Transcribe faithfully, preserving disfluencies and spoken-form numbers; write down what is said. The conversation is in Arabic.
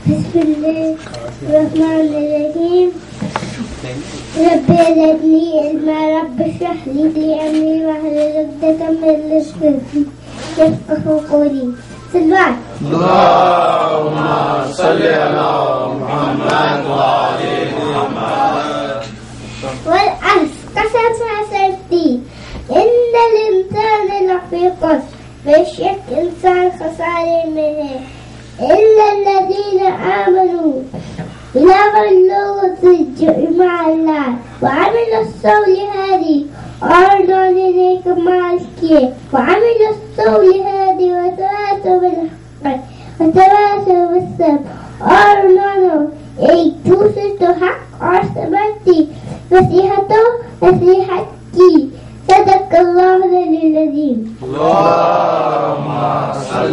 بسم الله الرحمن الرحيم. رب زدني علما رب اشرح لي أمري واحلل عقدة من لساني يفقهوا قولي. صلوات. اللهم صل على محمد وعلى محمد. والعصر قسم سيفتي إن الإنسان لفي خسر فالشك إنسان خسار منه إلا الذين آمنوا وغلوا السجع مع الله وعملوا الصالحات وأرضوا إليك مع الكير وعملوا الصالحات وتواصوا بالحق وتواصوا بالصبر أرنوا أي توصلت حق أرسمتي نصيحته نصيحتي صدق الله العظيم.